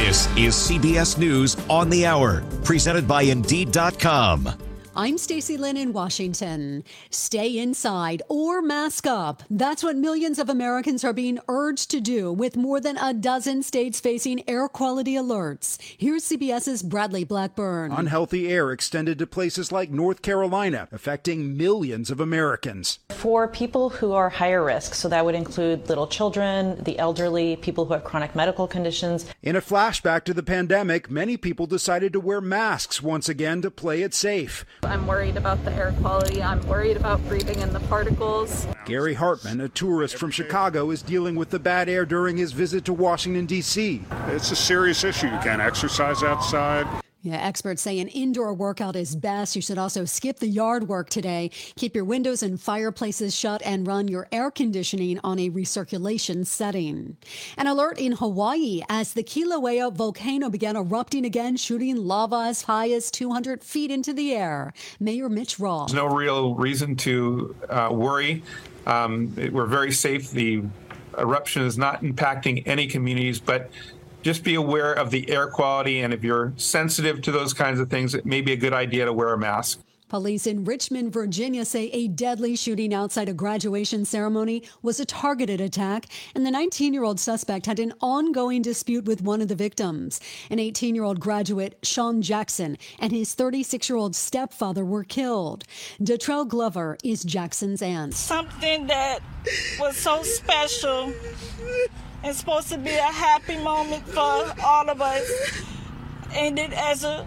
This is CBS News on the Hour, presented by Indeed.com. I'm Stacey Lynn in Washington. Stay inside or mask up. That's what millions of Americans are being urged to do, with more than a dozen states facing air quality alerts. Here's CBS's Bradley Blackburn. Unhealthy air extended to places like North Carolina, affecting millions of Americans. For people who are higher risk, so that would include little children, the elderly, people who have chronic medical conditions. In a flashback to the pandemic, many people decided to wear masks once again to play it safe. I'm worried about the air quality. I'm worried about breathing in the particles. Gary Hartman, a tourist from Chicago, is dealing with the bad air during his visit to Washington, D.C. It's a serious issue. You can't exercise outside. Yeah, experts say an indoor workout is best. You should also skip the yard work today. Keep your windows and fireplaces shut and run your air conditioning on a recirculation setting. An alert in Hawaii as the Kilauea volcano began erupting again, shooting lava as high as 200 feet into the air. Mayor Mitch Roth. There's no real reason to worry. We're very safe. The eruption is not impacting any communities, but just be aware of the air quality, and if you're sensitive to those kinds of things, it may be a good idea to wear a mask. Police in Richmond, Virginia say a deadly shooting outside a graduation ceremony was a targeted attack, and the 19-year-old suspect had an ongoing dispute with one of the victims. An 18-year-old graduate, Sean Jackson, and his 36-year-old stepfather were killed. Detrell Glover is Jackson's aunt. Something that was so special. It's supposed to be a happy moment for all of us, ended as a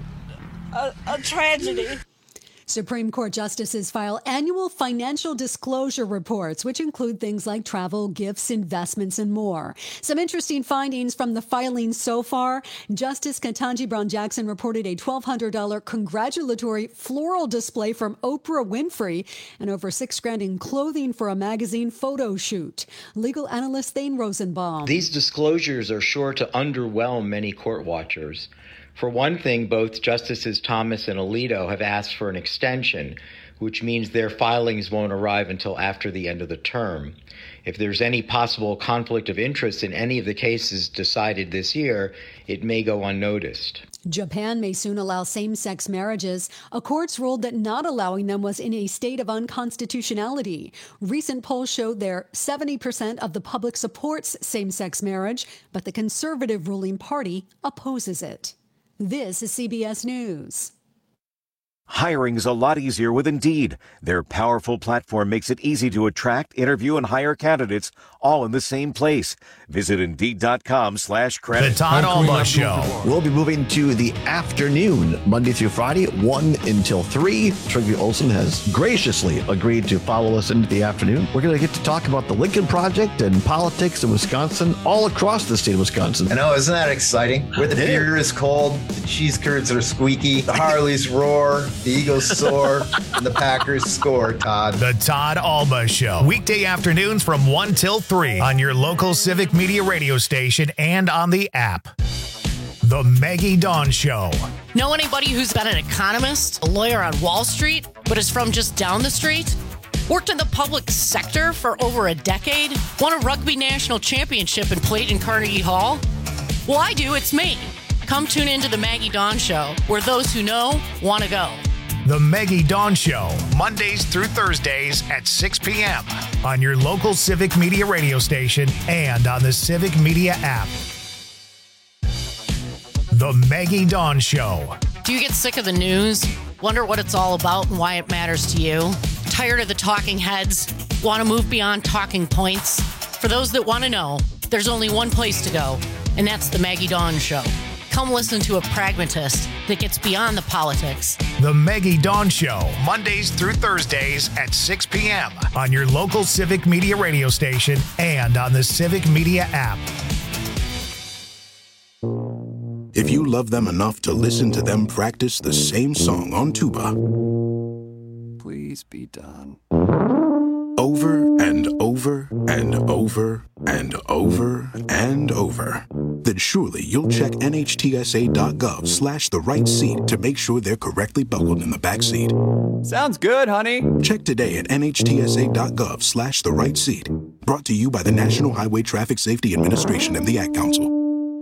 tragedy. Supreme Court justices file annual financial disclosure reports, which include things like travel, gifts, investments, and more. Some interesting findings from the filings so far. Justice Ketanji Brown Jackson reported a $1,200 congratulatory floral display from Oprah Winfrey and over $6,000 in clothing for a magazine photo shoot. Legal analyst Thane Rosenbaum. These disclosures are sure to underwhelm many court watchers. For one thing, both Justices Thomas and Alito have asked for an extension, which means their filings won't arrive until after the end of the term. If there's any possible conflict of interest in any of the cases decided this year, it may go unnoticed. Japan may soon allow same-sex marriages. A court's ruled that not allowing them was in a state of unconstitutionality. Recent polls showed there 70% of the public supports same-sex marriage, but the conservative ruling party opposes it. This is CBS News. Hiring is a lot easier with Indeed. Their powerful platform makes it easy to attract, interview, and hire candidates all in the same place. Visit Indeed.com/credit. The Todd Alba Show. We'll be moving to the afternoon, Monday through Friday, 1 until 3. Trygve Olsen has graciously agreed to follow us into the afternoon. We're going to get to talk about the Lincoln Project and politics in Wisconsin, all across the state of Wisconsin. I know, isn't that exciting? Where the beer is cold, the cheese curds are squeaky, the Harleys roar, the Eagles soar, and the Packers score, Todd. The Todd Alba Show. Weekday afternoons from 1 till 3 on your local Civic Media radio station and on the app. The Maggie Dawn Show. Know anybody who's been an economist, a lawyer on Wall Street, but is from just down the street? Worked in the public sector for over a decade? Won a rugby national championship and played in Carnegie Hall? Well, I do. It's me. Come tune into the Maggie Dawn Show, where those who know want to go. The Maggie Dawn Show, Mondays through Thursdays at 6 p.m. on your local Civic Media radio station and on the Civic Media app. The Maggie Dawn Show. Do you get sick of the news? Wonder what it's all about and why it matters to you? Tired of the talking heads? Want to move beyond talking points? For those that want to know, there's only one place to go, and that's the Maggie Dawn Show. Come listen to a pragmatist that gets beyond the politics. The Maggie Dawn Show, Mondays through Thursdays at 6 p.m. on your local Civic Media radio station and on the Civic Media app. If you love them enough to listen to them practice the same song on tuba, please be done. Over and over and over and over and over, then surely you'll check NHTSA.gov/the right seat to make sure they're correctly buckled in the back seat. Sounds good, honey. Check today at NHTSA.gov/the right seat. Brought to you by the National Highway Traffic Safety Administration and the Ad Council.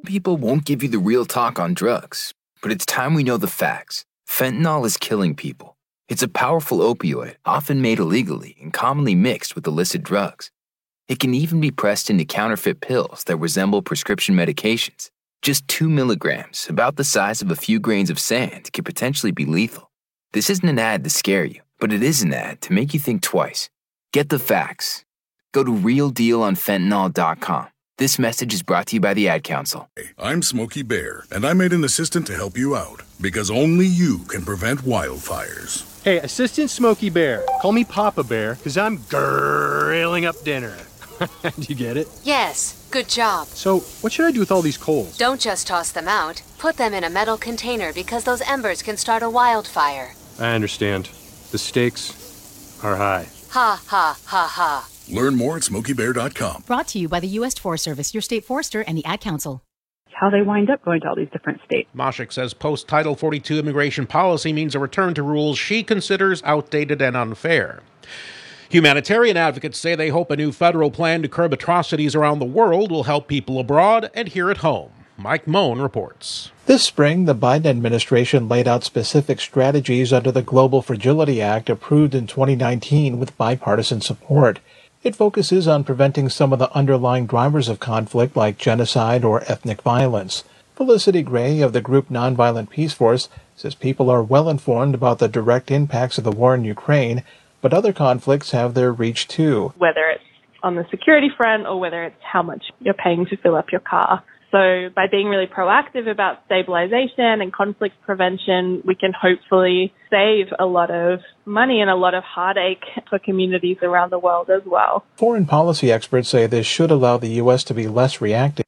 People won't give you the real talk on drugs, but it's time we know the facts. Fentanyl is killing people. It's a powerful opioid, often made illegally and commonly mixed with illicit drugs. It can even be pressed into counterfeit pills that resemble prescription medications. Just 2 milligrams, about the size of a few grains of sand, can potentially be lethal. This isn't an ad to scare you, but it is an ad to make you think twice. Get the facts. Go to realdealonfentanyl.com. This message is brought to you by the Ad Council. I'm Smokey Bear, and I made an assistant to help you out, because only you can prevent wildfires. Hey, Assistant Smokey Bear. Call me Papa Bear, because I'm grilling up dinner. Do you get it? Yes, good job. So, what should I do with all these coals? Don't just toss them out. Put them in a metal container because those embers can start a wildfire. I understand. The stakes are high. Ha, ha, ha, ha. Learn more at SmokeyBear.com. Brought to you by the U.S. Forest Service, your state forester, and the Ad Council. How they wind up going to all these different states. Moshik says post-Title 42 immigration policy means a return to rules she considers outdated and unfair. Humanitarian advocates say they hope a new federal plan to curb atrocities around the world will help people abroad and here at home. Mike Moen reports. This spring, the Biden administration laid out specific strategies under the Global Fragility Act approved in 2019 with bipartisan support. It focuses on preventing some of the underlying drivers of conflict like genocide or ethnic violence. Felicity Gray of the group Nonviolent Peace Force says people are well informed about the direct impacts of the war in Ukraine, but other conflicts have their reach too. Whether it's on the security front or whether it's how much you're paying to fill up your car. So by being really proactive about stabilization and conflict prevention, we can hopefully save a lot of money and a lot of heartache for communities around the world as well. Foreign policy experts say this should allow the U.S. to be less reactive.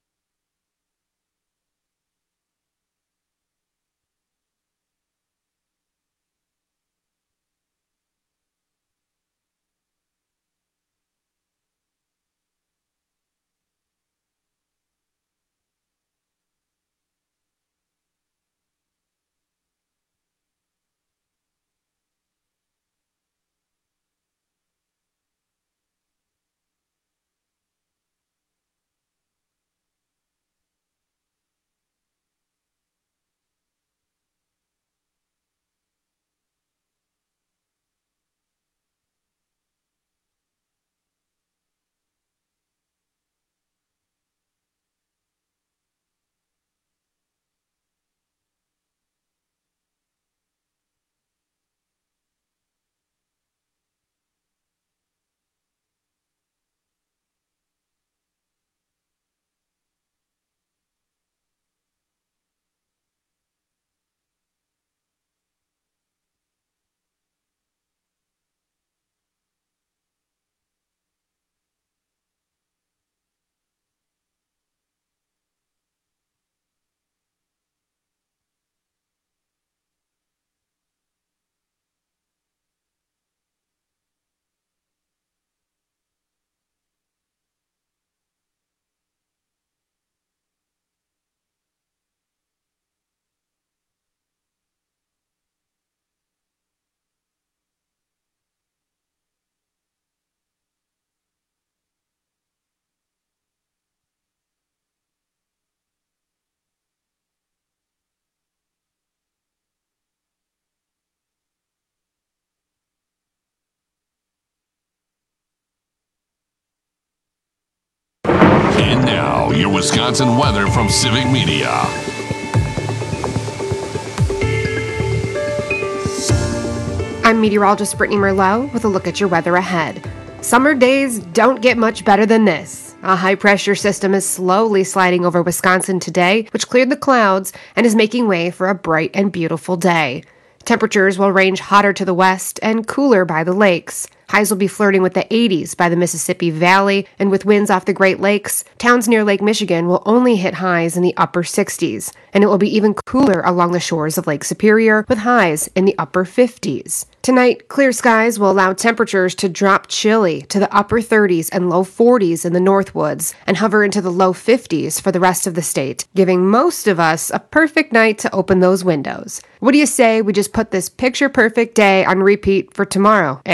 And now, your Wisconsin weather from Civic Media. I'm meteorologist Brittany Merlot with a look at your weather ahead. Summer days don't get much better than this. A high-pressure system is slowly sliding over Wisconsin today, which cleared the clouds and is making way for a bright and beautiful day. Temperatures will range hotter to the west and cooler by the lakes. Highs will be flirting with the 80s by the Mississippi Valley, and with winds off the Great Lakes, towns near Lake Michigan will only hit highs in the upper 60s, and it will be even cooler along the shores of Lake Superior with highs in the upper 50s. Tonight, clear skies will allow temperatures to drop chilly to the upper 30s and low 40s in the Northwoods and hover into the low 50s for the rest of the state, giving most of us a perfect night to open those windows. What do you say we just put this picture-perfect day on repeat for tomorrow, eh?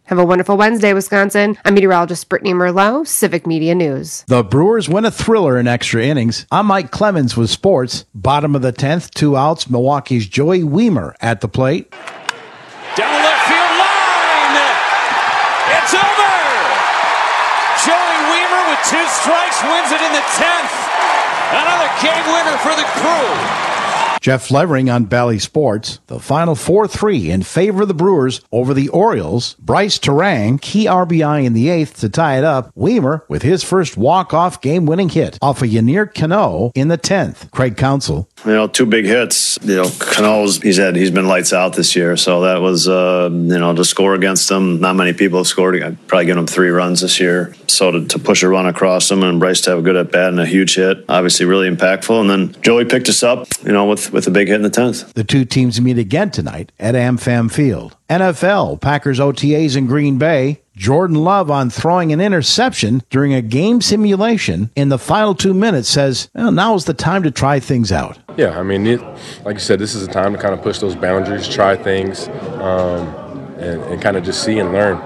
Have a wonderful Wednesday, Wisconsin. I'm meteorologist Brittany Merlot, Civic Media News. The Brewers win a thriller in extra innings. I'm Mike Clemens with sports. Bottom of the 10th, 2 outs. Milwaukee's Joey Wiemer at the plate. Down the left field line. It's over. Joey Wiemer with 2 strikes wins it in the 10th. Another game winner for the Crew. Jeff Levering on Bally Sports. The final 4-3 in favor of the Brewers over the Orioles. Bryce Terang, key RBI in the 8th to tie it up. Wiemer with his first walk-off game-winning hit off of Yennier Cano in the 10th. Craig Counsell. 2 big hits. Cano's he's been lights out this year, so that was to score against him. Not many people have scored. I'd probably given him 3 runs this year. So to push a run across him and Bryce to have a good at bat and a huge hit, obviously really impactful. And then Joey picked us up, with a big hit in the 10th. The 2 teams meet again tonight at AmFam Field. NFL, Packers OTAs in Green Bay. Jordan Love on throwing an interception during a game simulation in the final 2 minutes says, now is the time to try things out. Yeah, like you said, this is a time to kind of push those boundaries, try things, and kind of just see and learn.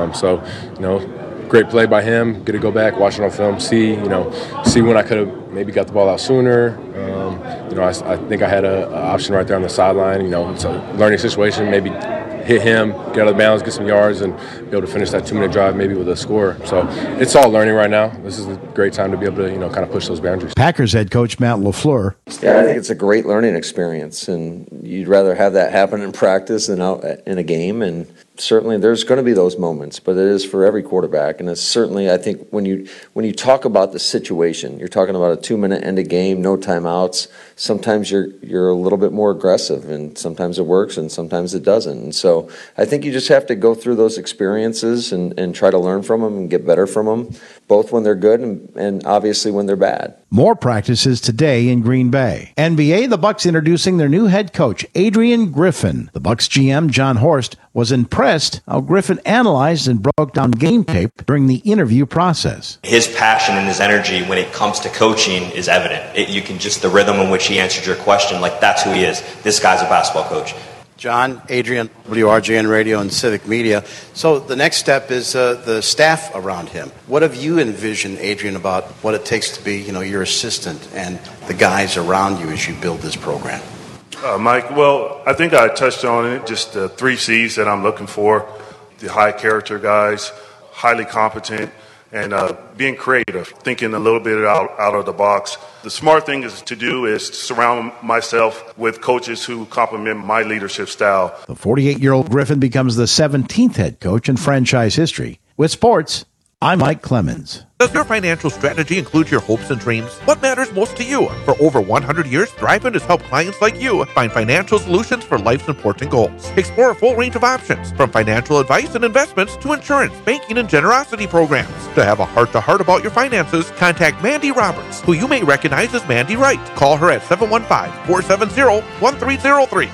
Great play by him. Get to go back, watch it on film, see when I could have maybe got the ball out sooner. I think I had an option right there on the sideline. It's a learning situation. Maybe hit him, get out of bounds, get some yards, and be able to finish that 2-minute drive maybe with a score. So it's all learning right now. This is a great time to be able to kind of push those boundaries. Packers head coach Matt LaFleur. Yeah, I think it's a great learning experience, and you'd rather have that happen in practice than out in a game. And certainly there's going to be those moments, but it is for every quarterback. And it's certainly, I think, when you talk about the situation, you're talking about a 2-minute end of game, no timeouts. Sometimes you're a little bit more aggressive, and sometimes it works, and sometimes it doesn't. And so I think you just have to go through those experiences and try to learn from them and get better from them, both when they're good and obviously when they're bad. More practices today in Green Bay. NBA, the Bucks introducing their new head coach, Adrian Griffin. The Bucks GM, John Horst, was impressed how Griffin analyzed and broke down game tape during the interview process. His passion and his energy when it comes to coaching is evident. You can just, the rhythm in which he answered your question, that's who he is. This guy's a basketball coach. John, Adrian, WRJN Radio and Civic Media. So the next step is the staff around him. What have you envisioned, Adrian, about what it takes to be, your assistant and the guys around you as you build this program? Mike, well, I think I touched on it, just the 3 C's that I'm looking for. The high character guys, highly competent, and being creative, thinking a little bit out of the box. The smart thing is to surround myself with coaches who complement my leadership style. The 48-year-old Griffin becomes the 17th head coach in franchise history. With sports, I'm Mike Clemens. Does your financial strategy include your hopes and dreams? What matters most to you? For over 100 years, Thriveman has helped clients like you find financial solutions for life's important goals. Explore a full range of options, from financial advice and investments to insurance, banking, and generosity programs. To have a heart-to-heart about your finances, contact Mandy Roberts, who you may recognize as Mandy Wright. Call her at 715-470-1303.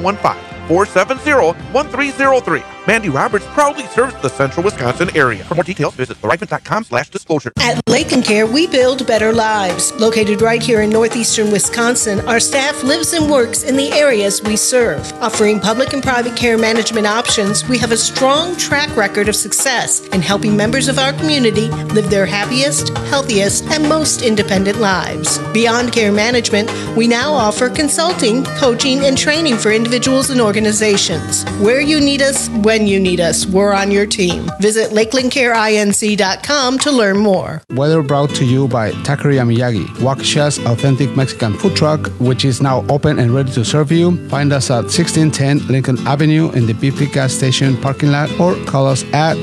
715-470-1303. Mandy Roberts proudly serves the central Wisconsin area. For more details, visit thriveman.com/disclosure. At Lakeland Care, we build better lives. Located right here in northeastern Wisconsin, our staff lives and works in the areas we serve. Offering public and private care management options, we have a strong track record of success in helping members of our community live their happiest, healthiest, and most independent lives. Beyond care management, we now offer consulting, coaching, and training for individuals and organizations. Where you need us, when you need us, we're on your team. Visit LakelandCareINC.com to learn more. Weather brought to you by Taqueria Miyagi, Waukesha's authentic Mexican food truck, which is now open and ready to serve you. Find us at 1610 Lincoln Avenue in the BP gas station parking lot, or call us at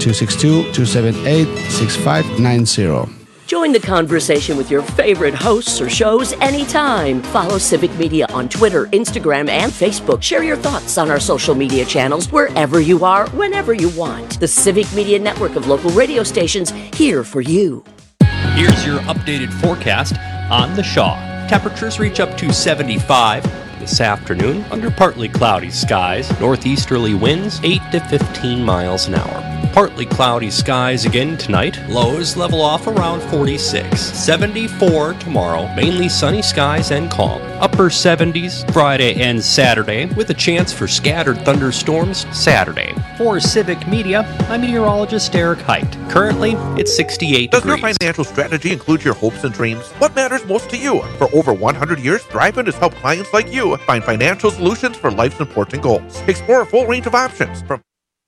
262-278-6590. Join the conversation with your favorite hosts or shows anytime. Follow Civic Media on Twitter, Instagram, and Facebook. Share your thoughts on our social media channels wherever you are, whenever you want. The Civic Media network of local radio stations here for you. Here's your updated forecast on the Shaw. Temperatures reach up to 75 this afternoon under partly cloudy skies. Northeasterly winds 8 to 15 miles an hour. Partly cloudy skies again tonight. Lows level off around 46. 74 tomorrow. Mainly sunny skies and calm. Upper 70s Friday and Saturday with a chance for scattered thunderstorms Saturday. For Civic Media, I'm meteorologist Eric Height. Currently, it's 68 Does degrees. your financial strategy include your hopes and dreams? What matters most to you? For over 100 years, Thrive-In has helped clients like you find financial solutions for life's important goals. Explore a full range of options from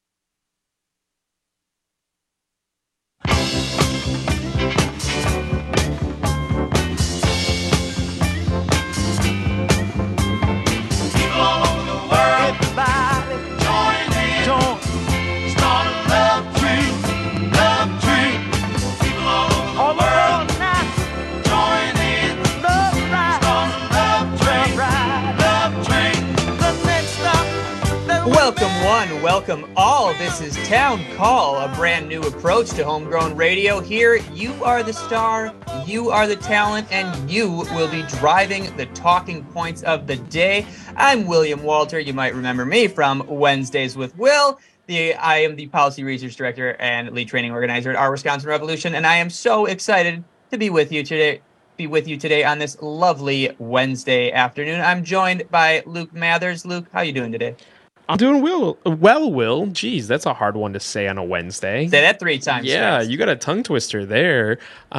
Welcome one, welcome all. This is Town Call, a brand new approach to homegrown radio. Here, you are the star, you are the talent, and you will be driving the talking points of the day. I'm William Walter. You might remember me from Wednesdays with Will. I am the Policy Research Director and Lead Training Organizer at Our Wisconsin Revolution, and I am so excited to be with you today on this lovely Wednesday afternoon. I'm joined by Luke Mathers. Luke, how are you doing today? I'm doing well, Will. Geez, that's a hard one to say on a Wednesday. Say that 3 times. Yeah, fast. You got a tongue twister there.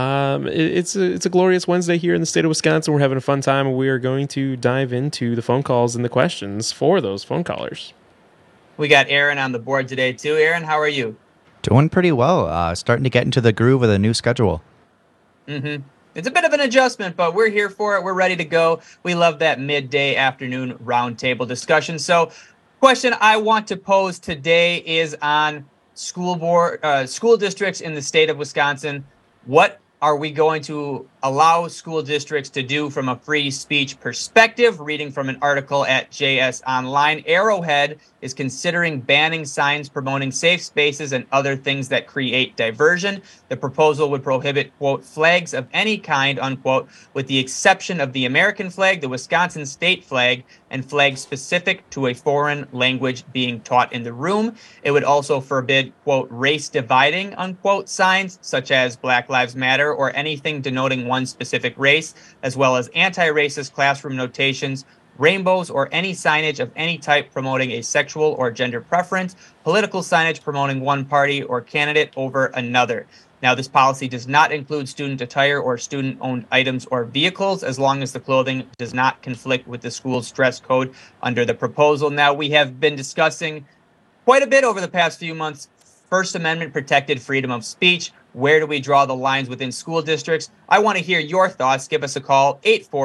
It's a glorious Wednesday here in the state of Wisconsin. We're having a fun time, and we are going to dive into the phone calls and the questions for those phone callers. We got Aaron on the board today, too. Aaron, how are you? Doing pretty well. Starting to get into the groove of the new schedule. Mm-hmm. It's a bit of an adjustment, but we're here for it. We're ready to go. We love that midday afternoon roundtable discussion. So, question I want to pose today is on school districts in the state of Wisconsin. What are we going to allow school districts to do from a free speech perspective? Reading from an article at JS Online, Arrowhead is considering banning signs promoting safe spaces and other things that create diversion. The proposal would prohibit, quote, flags of any kind, unquote, with the exception of the American flag, the Wisconsin state flag, and flags specific to a foreign language being taught in the room. It would also forbid, quote, race dividing, unquote, signs such as Black Lives Matter or anything denoting one specific race, as well as anti-racist classroom notations, rainbows, or any signage of any type promoting a sexual or gender preference, political signage promoting one party or candidate over another. Now, this policy does not include student attire or student-owned items or vehicles, as long as the clothing does not conflict with the school's dress code under the proposal. Now, we have been discussing quite a bit over the past few months First Amendment protected freedom of speech. Where do we draw the lines within school districts? I want to hear your thoughts. Give us a call,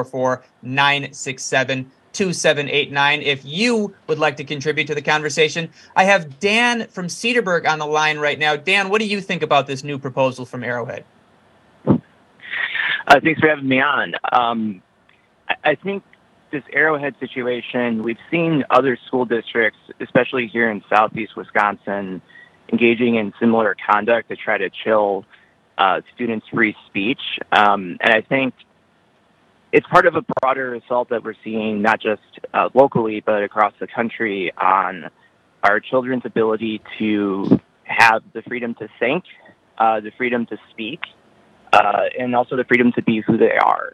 844-967-2789, if you would like to contribute to the conversation. I have Dan from Cedarburg on the line right now. Dan, what do you think about this new proposal from Arrowhead? Thanks for having me on. I think this Arrowhead situation, we've seen other school districts, especially here in southeast Wisconsin, engaging in similar conduct to try to chill students' free speech. And I think it's part of a broader assault that we're seeing, not just locally, but across the country, on our children's ability to have the freedom to think, the freedom to speak, and also the freedom to be who they are.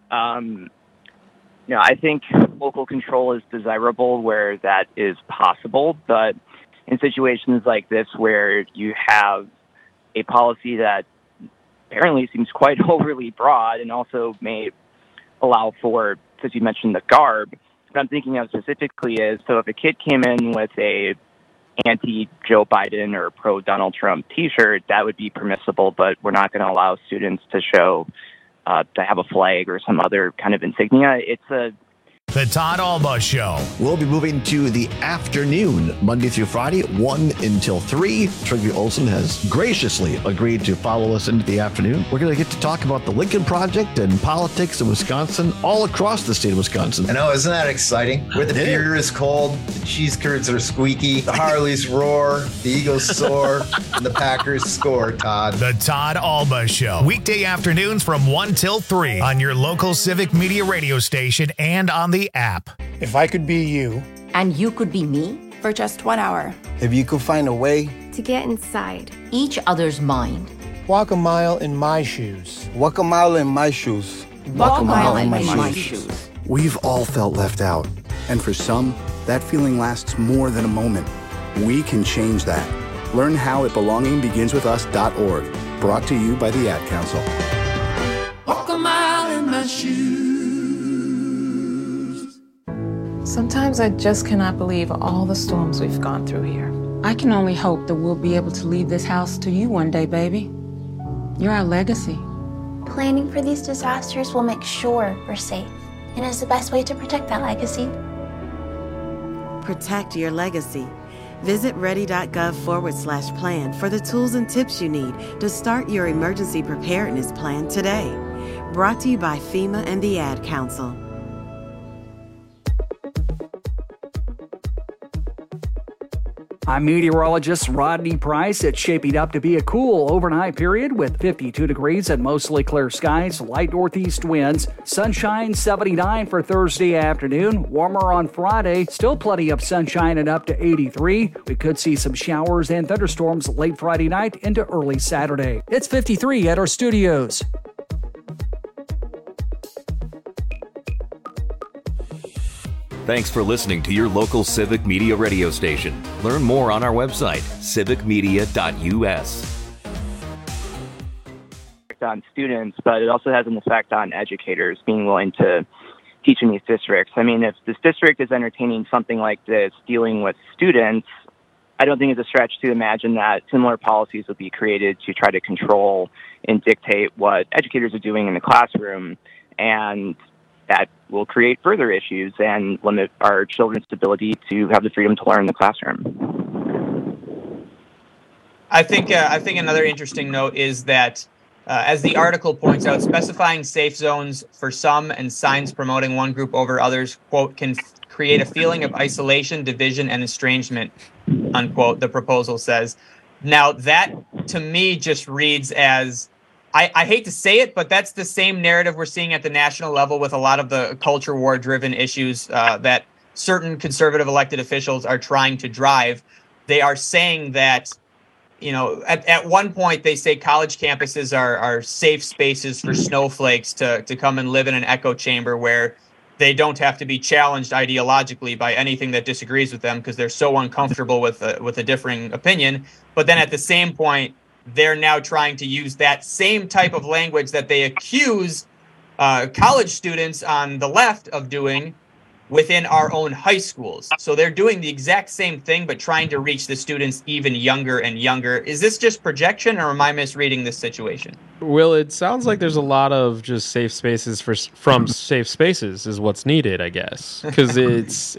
I think local control is desirable where that is possible, but in situations like this where you have a policy that apparently seems quite overly broad and also may allow for, as you mentioned, the garb, what I'm thinking of specifically is, so if a kid came in with a anti-Joe Biden or pro-Donald Trump t-shirt, that would be permissible, but we're not going to allow students to show, to have a flag or some other kind of insignia. The Todd Alba Show. We'll be moving to the afternoon, Monday through Friday, 1 until 3. Trygve Olsen has graciously agreed to follow us into the afternoon. We're going to get to talk about the Lincoln Project and politics in Wisconsin, all across the state of Wisconsin. I know, isn't that exciting? Where the beer is cold, the cheese curds are squeaky, the Harleys roar, the Eagles soar, and the Packers score, Todd. The Todd Alba Show. Weekday afternoons from 1 till 3 on your local Civic Media radio station and on the app. If I could be you. And you could be me. For just 1 hour. If you could find a way. To get inside each other's mind. Walk a mile in my shoes. Walk a mile in my shoes. Walk a mile in my shoes. We've all felt left out. And for some, that feeling lasts more than a moment. We can change that. Learn how at belongingbeginswithus.org. Brought to you by the Ad Council. Walk a mile in my shoes. Sometimes I just cannot believe all the storms we've gone through here. I can only hope that we'll be able to leave this house to you one day, baby. You're our legacy. Planning for these disasters will make sure we're safe, and is the best way to protect that legacy. Protect your legacy. Visit ready.gov/plan for the tools and tips you need to start your emergency preparedness plan today. Brought to you by FEMA and the Ad Council. I'm meteorologist Rodney Price. It's shaping up to be a cool overnight period with 52 degrees and mostly clear skies, light northeast winds, sunshine 79 for Thursday afternoon, warmer on Friday, still plenty of sunshine and up to 83. We could see some showers and thunderstorms late Friday night into early Saturday. It's 53 at our studios. Thanks for listening to your local Civic Media radio station. Learn more on our website, civicmedia.us. On students, but it also has an effect on educators being willing to teach in these districts. I mean, if this district is entertaining something like this, dealing with students, I don't think it's a stretch to imagine that similar policies will be created to try to control and dictate what educators are doing in the classroom, and that will create further issues and limit our children's ability to have the freedom to learn in the classroom. I think another interesting note is that, as the article points out, specifying safe zones for some and signs promoting one group over others, quote, can create a feeling of isolation, division, and estrangement, unquote, the proposal says. Now, that, to me, just reads as, I hate to say it, but that's the same narrative we're seeing at the national level with a lot of the culture war-driven issues that certain conservative elected officials are trying to drive. They are saying that, you know, at one point they say college campuses are safe spaces for snowflakes to come and live in an echo chamber where they don't have to be challenged ideologically by anything that disagrees with them because they're so uncomfortable with a differing opinion. But then at the same point, they're now trying to use that same type of language that they accuse college students on the left of doing within our own high schools. So they're doing the exact same thing, but trying to reach the students even younger and younger. Is this just projection, or am I misreading this situation? Well, it sounds like there's a lot of just safe spaces from safe spaces is what's needed, I guess, because it's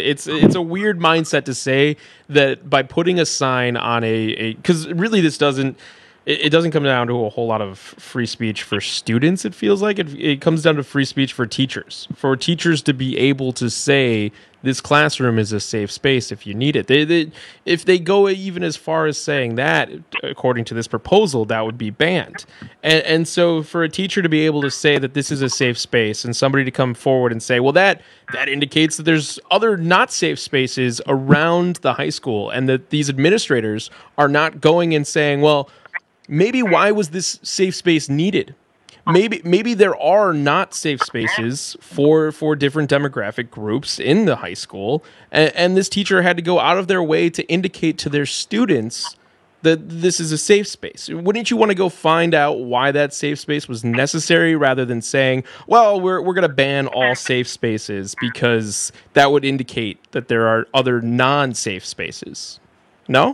a weird mindset to say that by putting a sign on because really this doesn't. It doesn't come down to a whole lot of free speech for students, it feels like. It comes down to free speech for teachers to be able to say this classroom is a safe space if you need it. If they go even as far as saying that, according to this proposal, that would be banned. And so for a teacher to be able to say that this is a safe space and somebody to come forward and say, well, that indicates that there's other not safe spaces around the high school and that these administrators are not going and saying, well, maybe why was this safe space needed? Maybe there are not safe spaces for different demographic groups in the high school, and this teacher had to go out of their way to indicate to their students that this is a safe space. Wouldn't you want to go find out why that safe space was necessary rather than saying, well, we're going to ban all safe spaces because that would indicate that there are other non-safe spaces? No?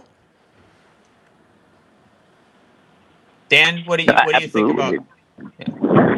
Dan, what do you think about? Yeah.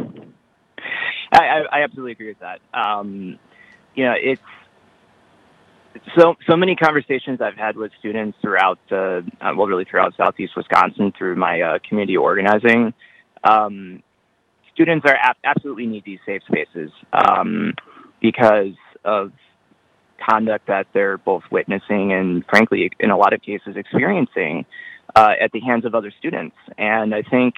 I absolutely agree with that. It's so many conversations I've had with students throughout, throughout Southeast Wisconsin through my community organizing. Students are absolutely need these safe spaces because of conduct that they're both witnessing and, frankly, in a lot of cases, experiencing at the hands of other students. And I think,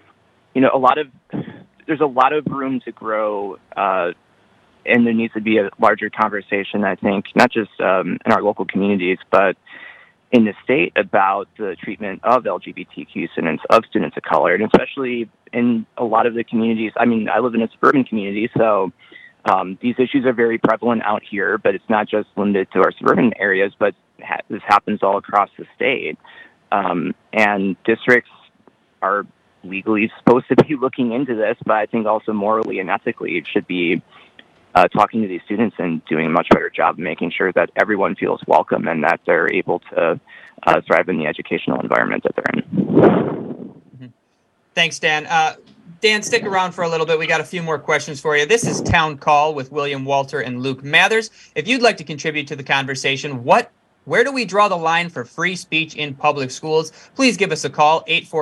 there's a lot of room to grow, and there needs to be a larger conversation, I think, not just in our local communities, but in the state about the treatment of LGBTQ students, of students of color, and especially in a lot of the communities. I mean, I live in a suburban community, so these issues are very prevalent out here, but it's not just limited to our suburban areas, but this happens all across the state. And districts are legally supposed to be looking into this, but I think also morally and ethically it should be talking to these students and doing a much better job of making sure that everyone feels welcome and that they're able to thrive in the educational environment that they're in. Mm-hmm. Thanks, Dan. Dan, stick around for a little bit. We got a few more questions for you. This is Town Call with William Walter and Luke Mathers. If you'd like to contribute to the conversation, where do we draw the line for free speech in public schools? Please give us a call,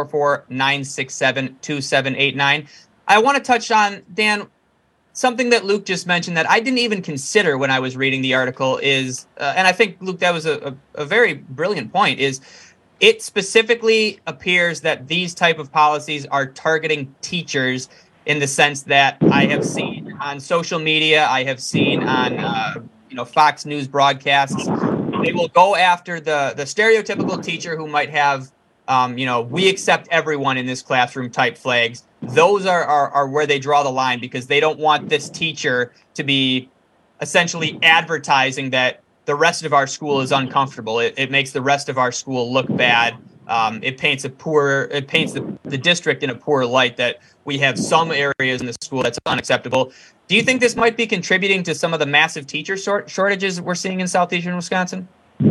844-967-2789. I want to touch on, Dan, something that Luke just mentioned that I didn't even consider when I was reading the article is, and I think, Luke, that was a very brilliant point, is it specifically appears that these type of policies are targeting teachers in the sense that I have seen on social media, I have seen on Fox News broadcasts. They will go after the stereotypical teacher who might have, we accept everyone in this classroom type flags. Those are where they draw the line because they don't want this teacher to be essentially advertising that the rest of our school is uncomfortable. It makes the rest of our school look bad. It paints the district in a poor light that we have some areas in the school that's unacceptable. Do you think this might be contributing to some of the massive teacher shortages we're seeing in southeastern Wisconsin?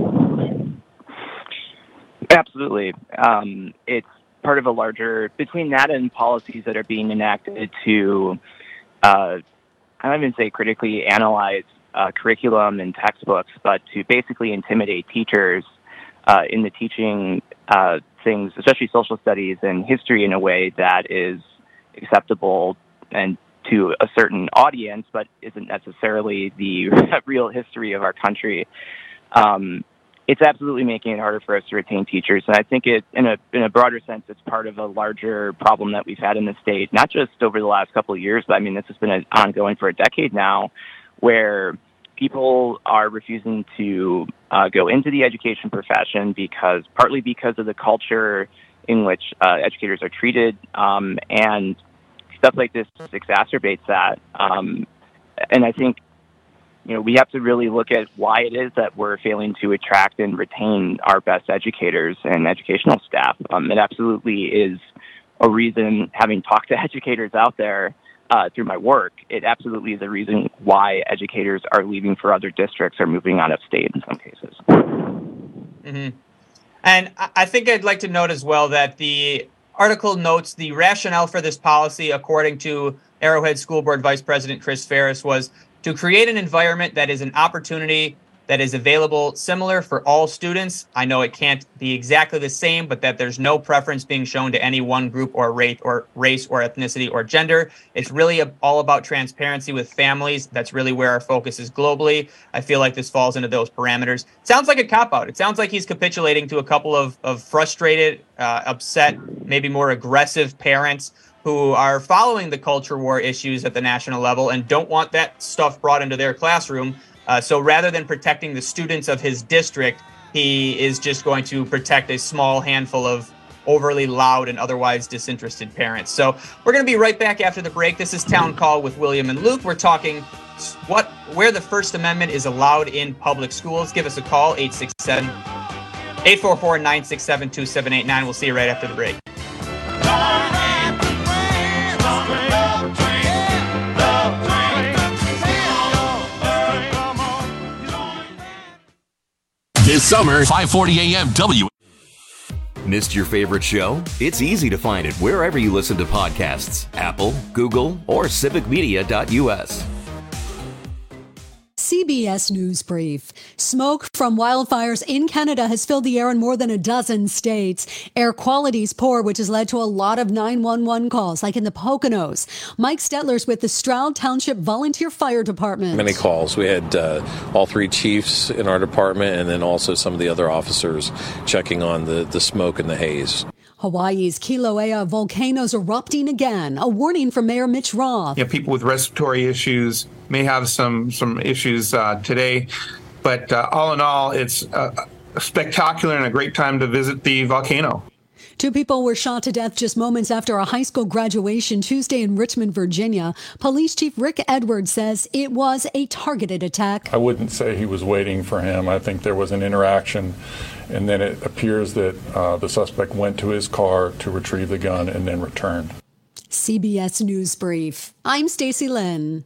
Absolutely. It's part of a larger, between that and policies that are being enacted to, I don't even say critically analyze curriculum and textbooks, but to basically intimidate teachers in the teaching things, especially social studies and history, in a way that is acceptable and to a certain audience, but isn't necessarily the real history of our country. It's absolutely making it harder for us to retain teachers. And I think it, in a broader sense, it's part of a larger problem that we've had in the state, not just over the last couple of years, but I mean, this has been ongoing for a decade now, where people are refusing to go into the education profession partly because of the culture in which educators are treated, and stuff like this just exacerbates that. And I think, we have to really look at why it is that we're failing to attract and retain our best educators and educational staff. It absolutely is a reason, having talked to educators out there through my work, it absolutely is a reason why educators are leaving for other districts or moving out of state in some cases. Mm-hmm. And I think I'd like to note as well that the article notes the rationale for this policy, according to Arrowhead School Board Vice President Chris Ferris, was to create an environment that is an opportunity that is available similar for all students. I know it can't be exactly the same, but that there's no preference being shown to any one group or race or ethnicity or gender. It's really all about transparency with families. That's really where our focus is globally. I feel like this falls into those parameters. Sounds like a cop-out. It sounds like he's capitulating to a couple of frustrated, upset, maybe more aggressive parents who are following the culture war issues at the national level and don't want that stuff brought into their classroom. So rather than protecting the students of his district, he is just going to protect a small handful of overly loud and otherwise disinterested parents. So we're going to be right back after the break. This is Town Call with William and Luke. We're talking where the First Amendment is allowed in public schools. Give us a call, 844-967-2789. We'll see you right after the break. This summer, 5:40 a.m. W. Missed your favorite show? It's easy to find it wherever you listen to podcasts. Apple, Google, or civicmedia.us. CBS News Brief. Smoke from wildfires in Canada has filled the air in more than a dozen states. Air quality is poor, which has led to a lot of 911 calls, like in the Poconos. Mike Stetler's with the Stroud Township Volunteer Fire Department. Many calls. We had all three chiefs in our department and then also some of the other officers checking on the smoke and the haze. Hawaii's Kilauea volcanoes erupting again. A warning from Mayor Mitch Roth. People with respiratory issues may have some issues today, but all in all, it's spectacular and a great time to visit the volcano. 2 people were shot to death just moments after a high school graduation Tuesday in Richmond, Virginia. Police Chief Rick Edwards says it was a targeted attack. I wouldn't say he was waiting for him. I think there was an interaction, and then it appears that the suspect went to his car to retrieve the gun and then returned. CBS News Brief. I'm Stacey Lynn.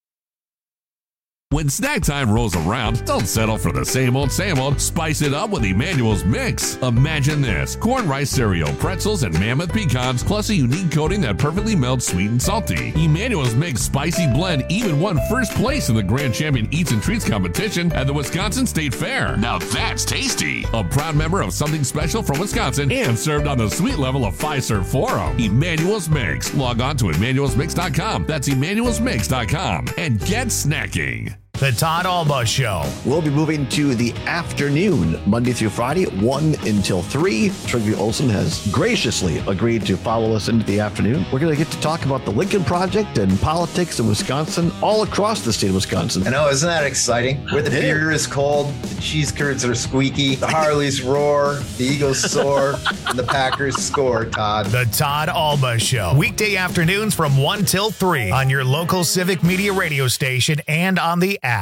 When snack time rolls around, don't settle for the same old, Spice it up with Emmanuel's Mix. Imagine this: corn rice cereal, pretzels, and mammoth pecans, plus a unique coating that perfectly melts sweet and salty. Emmanuel's Mix Spicy Blend even won first place in the Grand Champion Eats and Treats competition at the Wisconsin State Fair. Now that's tasty. A proud member of Something Special from Wisconsin and served on the sweet level of Fiserv Forum. Emmanuel's Mix. Log on to emmanuelsmix.com. That's emmanuelsmix.com. And get snacking. The Todd Alba Show. We'll be moving to the afternoon, Monday through Friday, 1 until 3. Trygve Olsen has graciously agreed to follow us into the afternoon. We're going to get to talk about the Lincoln Project and politics in Wisconsin, all across the state of Wisconsin. I know, isn't that exciting? Where the beer is cold, the cheese curds are squeaky, the Harleys roar, the Eagles soar, and the Packers score, Todd. The Todd Alba Show. Weekday afternoons from 1 till 3 on your local Civic Media radio station and on the app.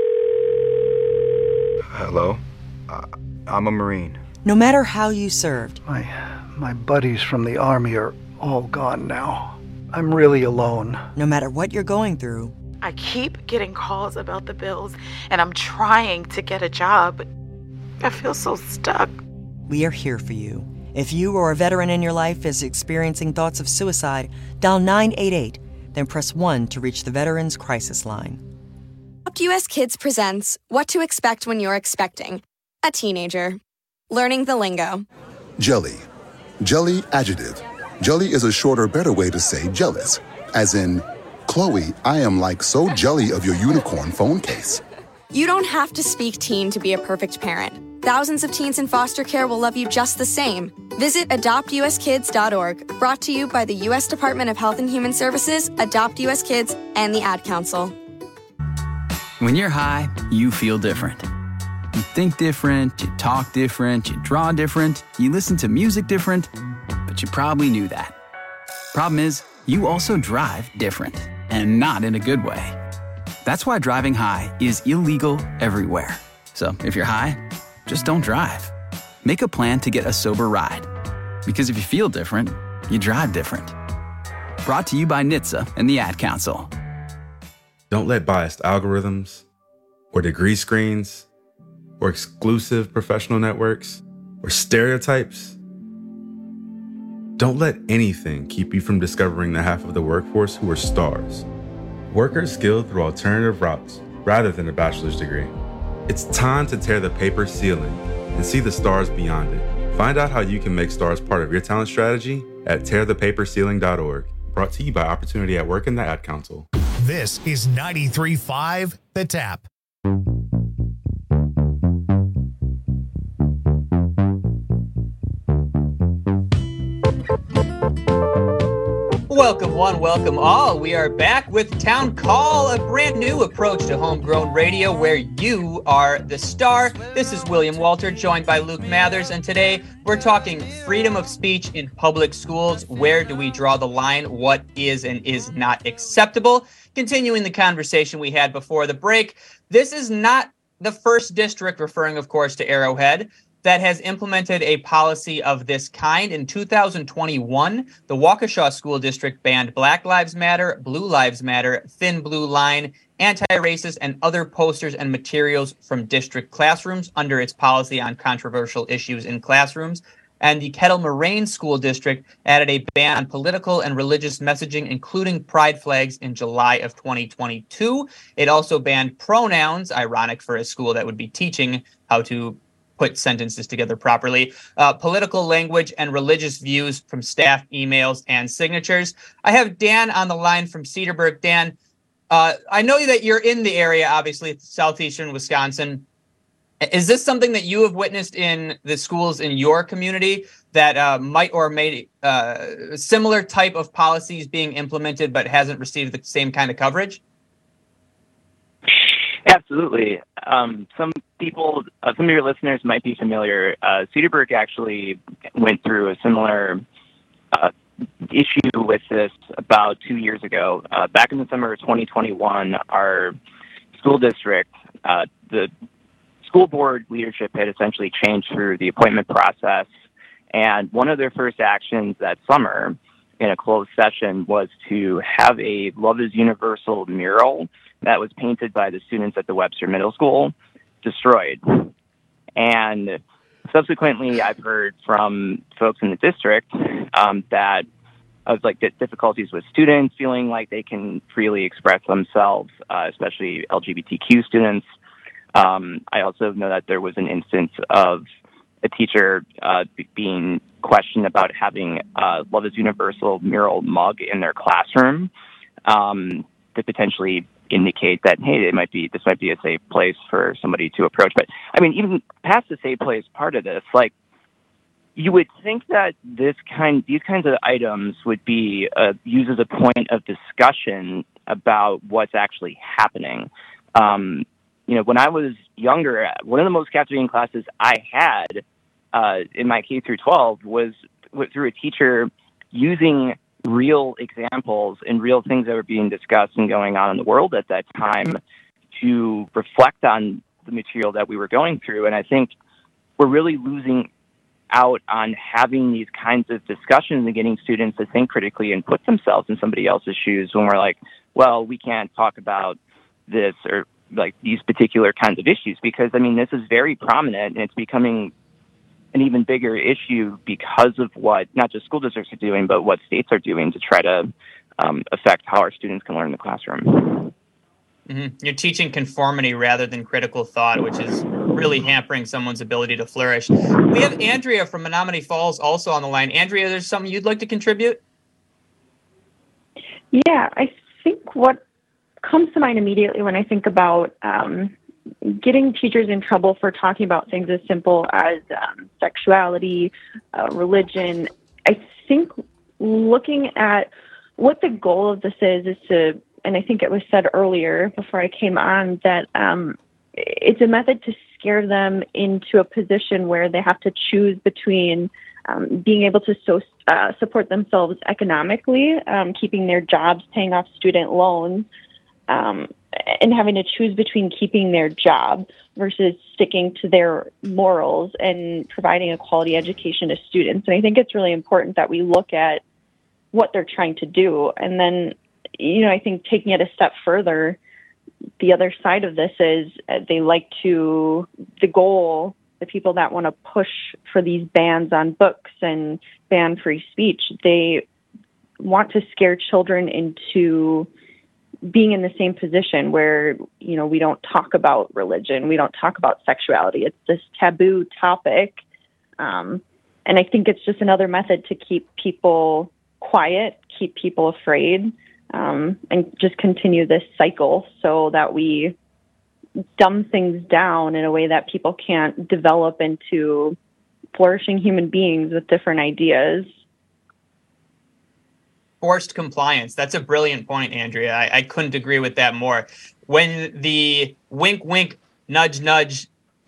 Hello, I'm a Marine. No matter how you served, My buddies from the Army are all gone now. I'm really alone. no matter what you're going through, I keep getting calls about the bills, and I'm trying to get a job. I feel so stuck. we are here for you. If you or a veteran in your life is experiencing thoughts of suicide, dial 988, then press 1 to reach the Veterans Crisis Line. Adopt US Kids presents What to Expect When You're Expecting a Teenager. Learning the lingo. Jelly. Jelly adjective. Jelly is a shorter, better way to say jealous. As in, Chloe, I am like so jelly of your unicorn phone case. You don't have to speak teen to be a perfect parent. Thousands of teens in foster care will love you just the same. Visit adoptuskids.org, brought to you by the U.S. Department of Health and Human Services, Adopt U.S. Kids, and the Ad Council. When you're high, you feel different. You think different, you talk different, you draw different, you listen to music different, but you probably knew that. Problem is, you also drive different, and not in a good way. That's why driving high is illegal everywhere. So if you're high, just don't drive. Make a plan to get a sober ride. Because if you feel different, you drive different. Brought to you by NHTSA and the Ad Council. Don't let biased algorithms or degree screens or exclusive professional networks or stereotypes. Don't let anything keep you from discovering the half of the workforce who are stars. Workers skilled through alternative routes rather than a bachelor's degree. It's time to tear the paper ceiling and see the stars beyond it. Find out how you can make stars part of your talent strategy at tearthepaperceiling.org. Brought to you by Opportunity at Work and the Ad Council. This is 93.5 The Tap. Welcome one, welcome all. We are back with Town Call, a brand new approach to homegrown radio where you are the star. This is William Walter, joined by Luke Mathers, and today we're talking freedom of speech in public schools. Where do we draw the line? What is and is not acceptable? Continuing the conversation we had before the break, this is not the first district, referring, of course, to Arrowhead, that has implemented a policy of this kind. In 2021, the Waukesha School District banned Black Lives Matter, Blue Lives Matter, Thin Blue Line, anti-racist, and other posters and materials from district classrooms under its policy on controversial issues in classrooms. And the Kettle Moraine School District added a ban on political and religious messaging, including pride flags, in July of 2022. It also banned pronouns, ironic for a school that would be teaching how to put sentences together properly, political language and religious views from staff emails and signatures. I have Dan on the line from Cedarburg. Dan, I know that you're in the area, obviously, southeastern Wisconsin. Is this something that you have witnessed in the schools in your community that might or may similar type of policies being implemented but hasn't received the same kind of coverage? Absolutely. Some people, some of your listeners might be familiar. Cedarburg actually went through a similar issue with this about 2 years ago. Back in the summer of 2021, our school district, the school board leadership had essentially changed through the appointment process. And one of their first actions that summer in a closed session was to have a Love is Universal mural that was painted by the students at the Webster Middle School destroyed. And subsequently, I've heard from folks in the district that of like difficulties with students feeling like they can freely express themselves, especially LGBTQ students. I also know that there was an instance of a teacher being questioned about having Love is Universal mural mug in their classroom to potentially indicate that, hey, this might be a safe place for somebody to approach. But I mean, even past the safe place part of this, like, you would think that these kinds of items would be used as a point of discussion about what's actually happening. When I was younger, one of the most captivating classes I had in my K through 12 was through a teacher using real examples and real things that were being discussed and going on in the world at that time to reflect on the material that we were going through. And I think we're really losing out on having these kinds of discussions and getting students to think critically and put themselves in somebody else's shoes when we're like, well, we can't talk about this or like these particular kinds of issues, because I mean, this is very prominent and it's becoming an even bigger issue because of what not just school districts are doing, but what states are doing to try to affect how our students can learn in the classroom. Mm-hmm. You're teaching conformity rather than critical thought, which is really hampering someone's ability to flourish. We have Andrea from Menomonee Falls also on the line. Andrea, there's something you'd like to contribute? Yeah, I think what comes to mind immediately when I think about getting teachers in trouble for talking about things as simple as sexuality, religion, I think looking at what the goal of this is to, and I think it was said earlier before I came on, that it's a method to scare them into a position where they have to choose between being able to support themselves economically, keeping their jobs, paying off student loans, and having to choose between keeping their job versus sticking to their morals and providing a quality education to students. And I think it's really important that we look at what they're trying to do. And then, I think taking it a step further, the other side of this is the goal, the people that want to push for these bans on books and ban free speech, they want to scare children into being in the same position where, we don't talk about religion, we don't talk about sexuality. It's this taboo topic. And I think it's just another method to keep people quiet, keep people afraid, and just continue this cycle so that we dumb things down in a way that people can't develop into flourishing human beings with different ideas. Forced compliance. That's a brilliant point, Andrea. I couldn't agree with that more. When the wink, wink, nudge, nudge,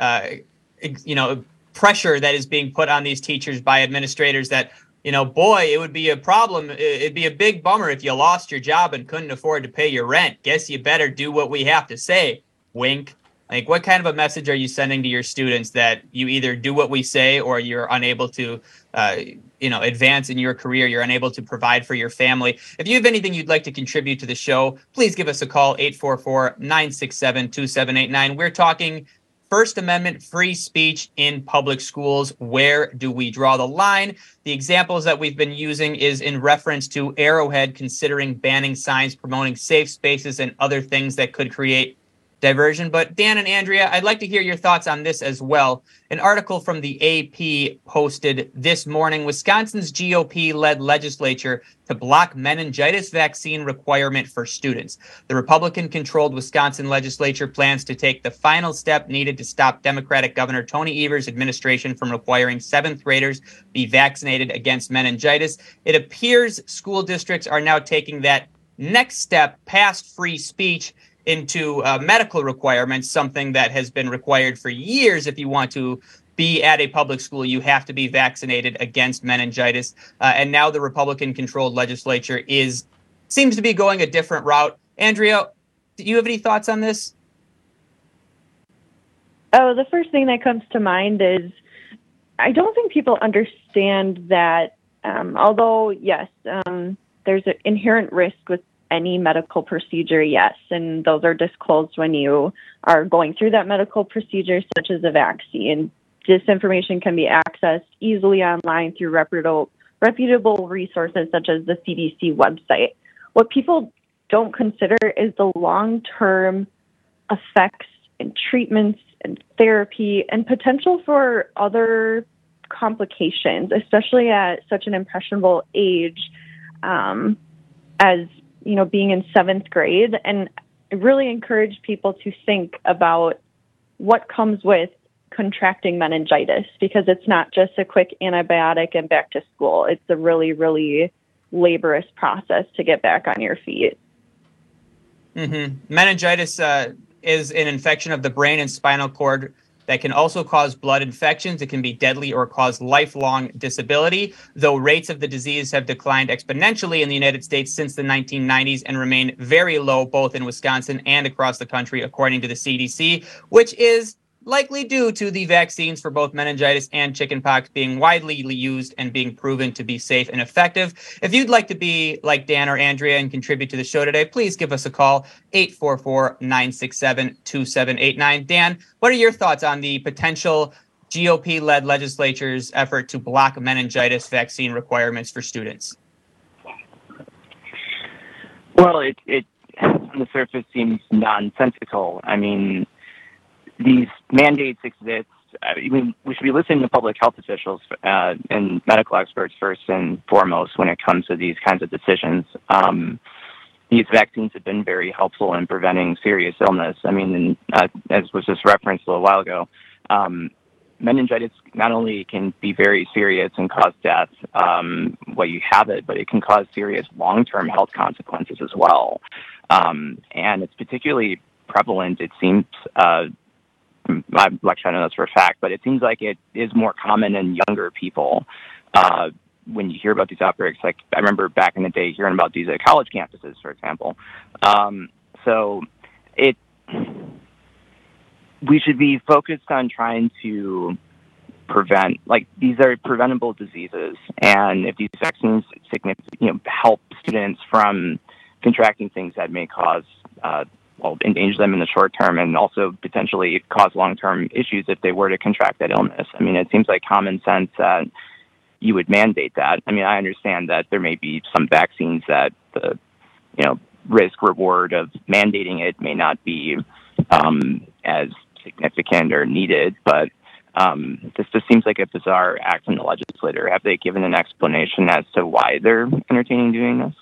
pressure that is being put on these teachers by administrators that, boy, it would be a problem. It'd be a big bummer if you lost your job and couldn't afford to pay your rent. Guess you better do what we have to say. Wink. Like, what kind of a message are you sending to your students that you either do what we say or you're unable to, advance in your career? You're unable to provide for your family. If you have anything you'd like to contribute to the show, please give us a call, 844-967-2789. We're talking First Amendment free speech in public schools. Where do we draw the line? The examples that we've been using is in reference to Arrowhead considering banning signs promoting safe spaces and other things that could create diversion. But Dan and Andrea, I'd like to hear your thoughts on this as well. An article from the AP posted this morning, Wisconsin's GOP-led legislature to block meningitis vaccine requirement for students. The Republican-controlled Wisconsin legislature plans to take the final step needed to stop Democratic Governor Tony Evers' administration from requiring seventh graders be vaccinated against meningitis. It appears school districts are now taking that next step past free speech into medical requirements, something that has been required for years. If you want to be at a public school, you have to be vaccinated against meningitis. And now the Republican-controlled legislature seems to be going a different route. Andrea, do you have any thoughts on this? Oh, the first thing that comes to mind is I don't think people understand that although, yes, there's an inherent risk with any medical procedure, yes, and those are disclosed when you are going through that medical procedure, such as a vaccine. This information can be accessed easily online through reputable resources such as the CDC website. What people don't consider is the long-term effects and treatments and therapy and potential for other complications, especially at such an impressionable age as, you know, being in 7th grade. And I really encourage people to think about what comes with contracting meningitis, because it's not just a quick antibiotic and back to school. It's a really, really laborious process to get back on your feet. Mm-hmm. Meningitis is an infection of the brain and spinal cord that can also cause blood infections. It can be deadly or cause lifelong disability, though rates of the disease have declined exponentially in the United States since the 1990s and remain very low both in Wisconsin and across the country, according to the CDC, which is likely due to the vaccines for both meningitis and chickenpox being widely used and being proven to be safe and effective. If you'd like to be like Dan or Andrea and contribute to the show today, please give us a call, 844-967-2789. Dan, what are your thoughts on the potential GOP-led legislature's effort to block meningitis vaccine requirements for students? Well, it on the surface seems nonsensical. I mean, these mandates exist. I mean, we should be listening to public health officials and medical experts first and foremost when it comes to these kinds of decisions. These vaccines have been very helpful in preventing serious illness. I mean, as was just referenced a little while ago, meningitis not only can be very serious and cause death while you have it, but it can cause serious long-term health consequences as well. And it's particularly prevalent, it seems, I'm not sure I know this for a fact, but it seems like it is more common in younger people. When you hear about these outbreaks, like I remember back in the day hearing about these at college campuses, for example. So we should be focused on trying to prevent, like, these are preventable diseases, and if these vaccines help students from contracting things that may cause endanger them in the short term and also potentially cause long-term issues if they were to contract that illness. I mean, it seems like common sense that you would mandate that. I mean, I understand that there may be some vaccines that the, risk reward of mandating it may not be as significant or needed, but this just seems like a bizarre act from the legislature. Have they given an explanation as to why they're entertaining doing this?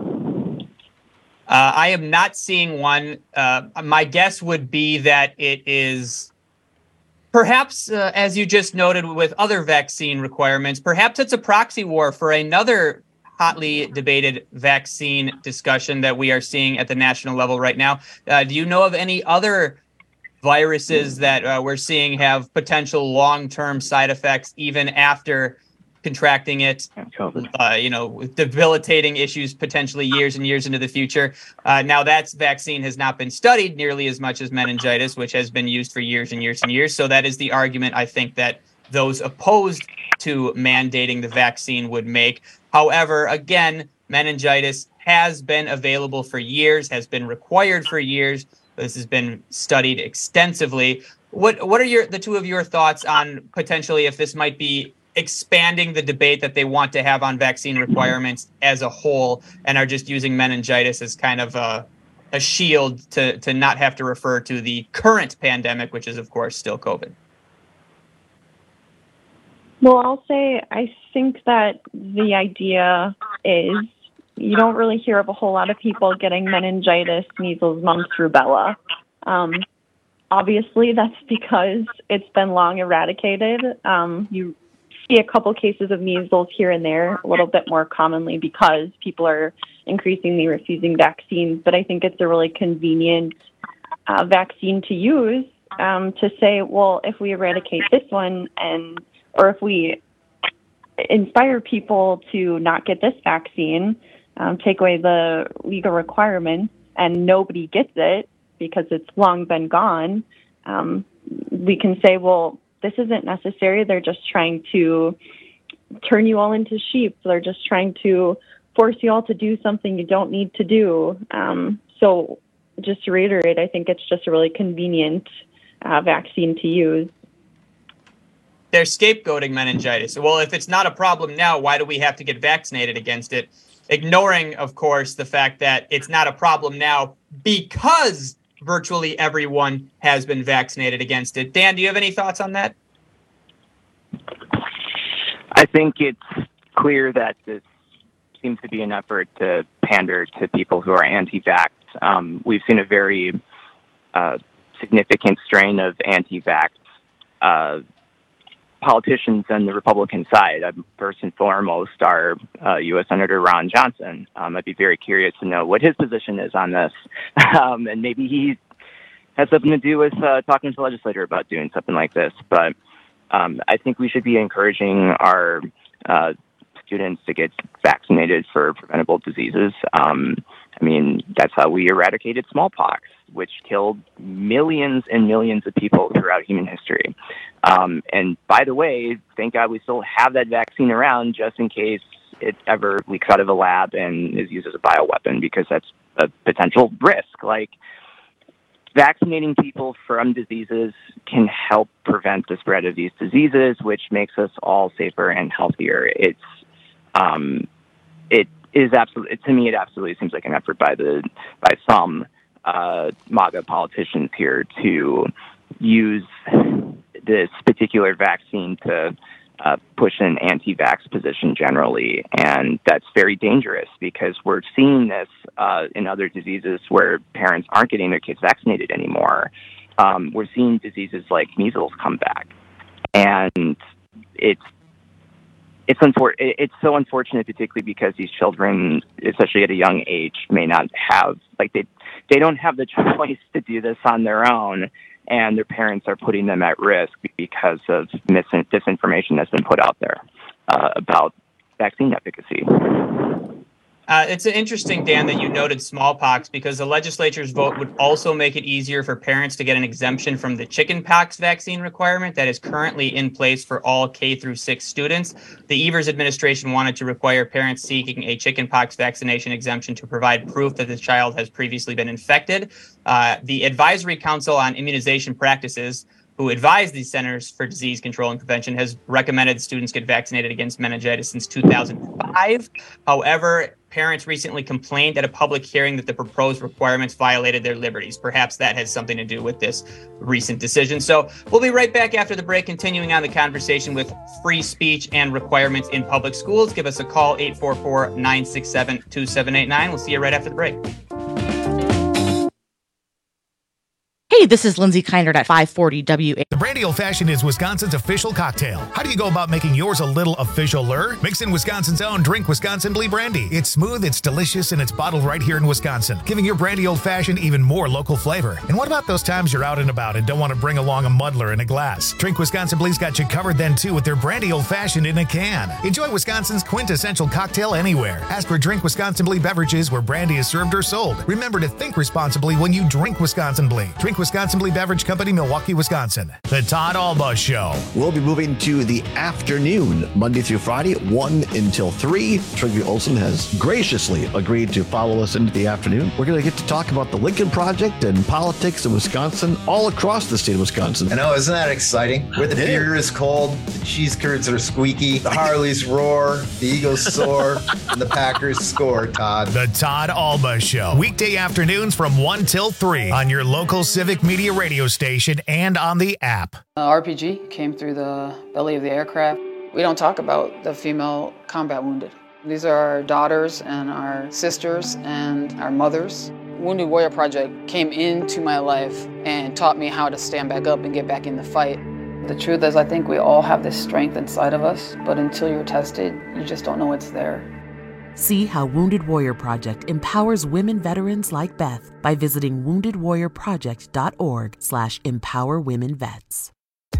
I am not seeing one. My guess would be that it is perhaps, as you just noted with other vaccine requirements, perhaps it's a proxy war for another hotly debated vaccine discussion that we are seeing at the national level right now. Do you know of any other viruses that we're seeing have potential long-term side effects even after contracting it, with debilitating issues potentially years and years into the future? Now, that vaccine has not been studied nearly as much as meningitis, which has been used for years and years and years. So that is the argument I think that those opposed to mandating the vaccine would make. However, again, meningitis has been available for years, has been required for years. This has been studied extensively. What are the two of your thoughts on potentially if this might be expanding the debate that they want to have on vaccine requirements as a whole and are just using meningitis as kind of a shield to not have to refer to the current pandemic, which is, of course, still COVID? Well, I'll say I think that the idea is you don't really hear of a whole lot of people getting meningitis, measles, mumps, rubella. Obviously, that's because it's been long eradicated. You see a couple cases of measles here and there, a little bit more commonly because people are increasingly refusing vaccines. But I think it's a really convenient vaccine to use to say, well, if we eradicate this one or if we inspire people to not get this vaccine, take away the legal requirements, and nobody gets it because it's long been gone, we can say, well, this isn't necessary. They're just trying to turn you all into sheep. They're just trying to force you all to do something you don't need to do. So just to reiterate, I think it's just a really convenient vaccine to use. They're scapegoating meningitis. Well, if it's not a problem now, why do we have to get vaccinated against it? Ignoring, of course, the fact that it's not a problem now because virtually everyone has been vaccinated against it. Dan, do you have any thoughts on that? I think it's clear that this seems to be an effort to pander to people who are anti-vax. We've seen a very significant strain of anti-vax politicians on the Republican side. First and foremost, our U.S. Senator Ron Johnson. I'd be very curious to know what his position is on this. And maybe he has something to do with talking to the legislature about doing something like this. But I think we should be encouraging our students to get vaccinated for preventable diseases. I mean, that's how we eradicated smallpox, which killed millions and millions of people throughout human history. And by the way, thank God we still have that vaccine around just in case it ever leaks out of a lab and is used as a bioweapon, because that's a potential risk. Like, vaccinating people from diseases can help prevent the spread of these diseases, which makes us all safer and healthier. It is absolutely, to me, it absolutely seems like an effort by some MAGA politicians here to use this particular vaccine to push an anti-vax position generally. And that's very dangerous because we're seeing this in other diseases where parents aren't getting their kids vaccinated anymore. We're seeing diseases like measles come back. And it's so unfortunate, particularly because these children, especially at a young age, may not have, like, they don't have the choice to do this on their own, and their parents are putting them at risk because of disinformation that's been put out there about vaccine efficacy. It's interesting, Dan, that you noted smallpox, because the legislature's vote would also make it easier for parents to get an exemption from the chickenpox vaccine requirement that is currently in place for all K through 6 students. The Evers administration wanted to require parents seeking a chickenpox vaccination exemption to provide proof that the child has previously been infected. The Advisory Council on Immunization Practices, who advised the Centers for Disease Control and Prevention, has recommended students get vaccinated against meningitis since 2005. However, parents recently complained at a public hearing that the proposed requirements violated their liberties. Perhaps that has something to do with this recent decision. So we'll be right back after the break, continuing on the conversation with free speech and requirements in public schools. Give us a call, 844-967-2789. We'll see you right after the break. Hey, this is Lindsay Kindred at 540 WA. The Brandy Old Fashioned is Wisconsin's official cocktail. How do you go about making yours a little official-er? Mix in Wisconsin's own Drink Wisconsin Blee Brandy. It's smooth, it's delicious, and it's bottled right here in Wisconsin, giving your Brandy Old Fashioned even more local flavor. And what about those times you're out and about and don't want to bring along a muddler in a glass? Drink Wisconsin Blee's got you covered then, too, with their Brandy Old Fashioned in a can. Enjoy Wisconsin's quintessential cocktail anywhere. Ask for Drink Wisconsin Blee beverages where brandy is served or sold. Remember to think responsibly when you drink Wisconsin Blee. Drink Wisconsin Blee Beverage Company, Milwaukee, Wisconsin. The Todd Alba Show. We'll be moving to the afternoon, Monday through Friday, 1 until 3. Trigger Olson has graciously agreed to follow us into the afternoon. We're going to get to talk about the Lincoln Project and politics in Wisconsin, all across the state of Wisconsin. I know, isn't that exciting? Where the beer is cold, the cheese curds are squeaky, the Harleys roar, the Eagles soar, and the Packers score, Todd. The Todd Alba Show. Weekday afternoons from 1 till 3 on your local Civic Media radio station and on the app. RPG came through the belly of the aircraft. We don't talk about the female combat wounded. These are our daughters and our sisters and our mothers. Wounded Warrior Project came into my life and taught me how to stand back up and get back in the fight. The truth is, I think we all have this strength inside of us, but until you're tested, you just don't know it's there. See how Wounded Warrior Project empowers women veterans like Beth by visiting woundedwarriorproject.org/empowerwomenvets.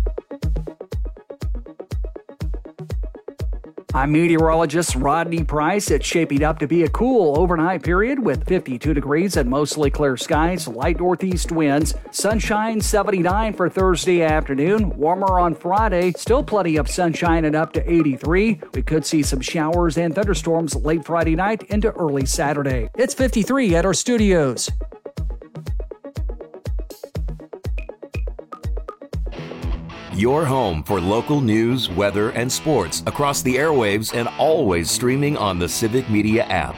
I'm meteorologist Rodney Price. It's shaping up to be a cool overnight period with 52 degrees and mostly clear skies, light northeast winds, sunshine 79 for Thursday afternoon, warmer on Friday, still plenty of sunshine and up to 83. We could see some showers and thunderstorms late Friday night into early Saturday. It's 53 at our studios. Your home for local news, weather, and sports across the airwaves and always streaming on the Civic Media app.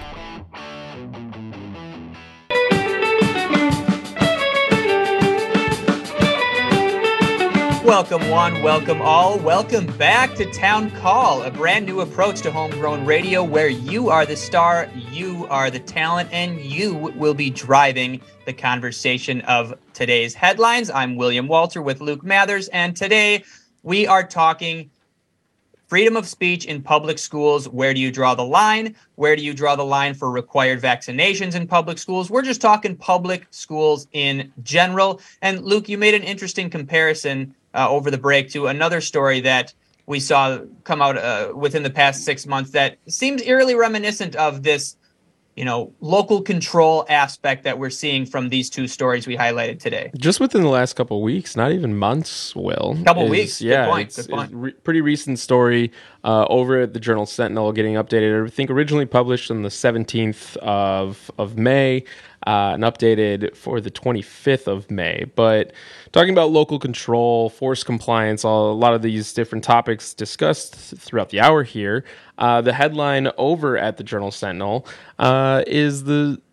Welcome one, welcome all, welcome back to Town Call, a brand new approach to homegrown radio where you are the star, you are the talent, and you will be driving the conversation of today's headlines. I'm William Walter with Luke Mathers, and today we are talking freedom of speech in public schools. Where do you draw the line? Where do you draw the line for required vaccinations in public schools? We're just talking public schools in general. And Luke, you made an interesting comparison over the break to another story that we saw come out within the past 6 months that seems eerily reminiscent of this, local control aspect that we're seeing from these two stories we highlighted today. Just within the last couple of weeks, not even months, Will. Couple weeks. Yeah, Good point. Pretty recent story over at the Journal Sentinel getting updated. I think originally published on the 17th of May. And updated for the 25th of May. But talking about local control, force compliance, a lot of these different topics discussed throughout the hour here. The headline over at the Journal Sentinel is the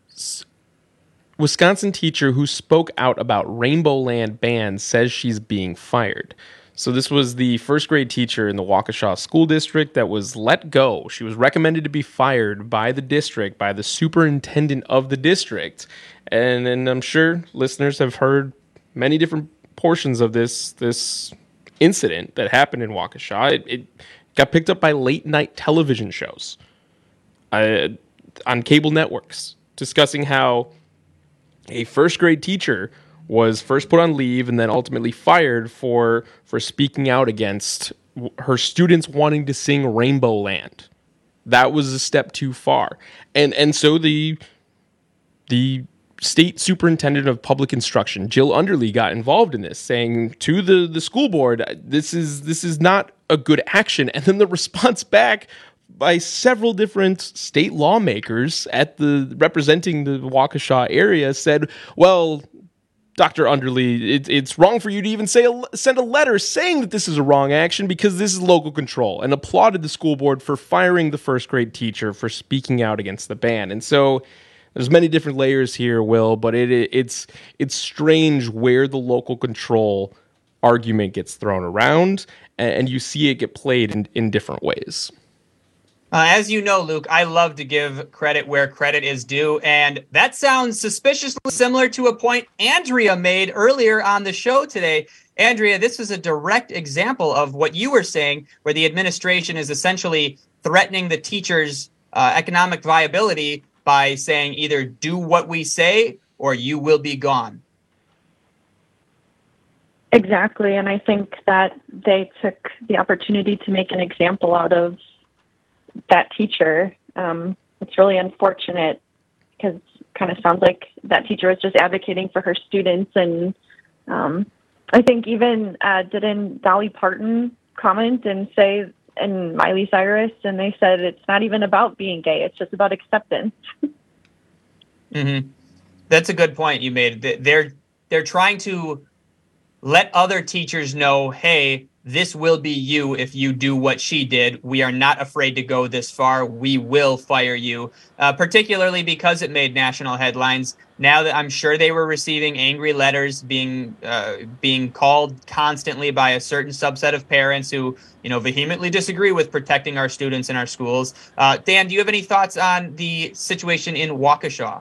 Wisconsin teacher who spoke out about Rainbow Land ban says she's being fired. So this was the first grade teacher in the Waukesha School District that was let go. She was recommended to be fired by the district, by the superintendent of the district. And I'm sure listeners have heard many different portions of this incident that happened in Waukesha. It got picked up by late night television shows on cable networks discussing how a first grade teacher was first put on leave and then ultimately fired for speaking out against her students wanting to sing Rainbow Land. That was a step too far. And so the state superintendent of public instruction, Jill Underly, got involved in this, saying to the school board, this is not a good action. And then the response back by several different state lawmakers representing the Waukesha area said, well, Dr. Underly, it's wrong for you to even send a letter saying that this is a wrong action because this is local control, and applauded the school board for firing the first grade teacher for speaking out against the ban. And so there's many different layers here, Will, but it's strange where the local control argument gets thrown around, and you see it get played in different ways. As you know, Luke, I love to give credit where credit is due, and that sounds suspiciously similar to a point Andrea made earlier on the show today. Andrea, this is a direct example of what you were saying, where the administration is essentially threatening the teachers' economic viability by saying either do what we say or you will be gone. Exactly, and I think that they took the opportunity to make an example out of that teacher. It's really unfortunate because it kind of sounds like that teacher was just advocating for her students. And I think even didn't Dolly Parton comment and say, and Miley Cyrus, and they said it's not even about being gay, it's just about acceptance. Mm-hmm. That's a good point you made. They're trying to let other teachers know, hey, this will be you if you do what she did. We are not afraid to go this far. We will fire you, particularly because it made national headlines. Now that I'm sure they were receiving angry letters, being called constantly by a certain subset of parents who, vehemently disagree with protecting our students in our schools. Dan, do you have any thoughts on the situation in Waukesha?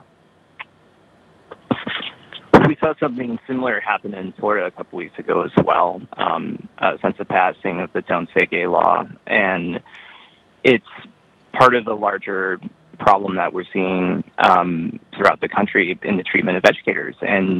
We saw something similar happen in Florida a couple weeks ago as well, since the passing of the Don't Say Gay law. And it's part of the larger problem that we're seeing throughout the country in the treatment of educators. And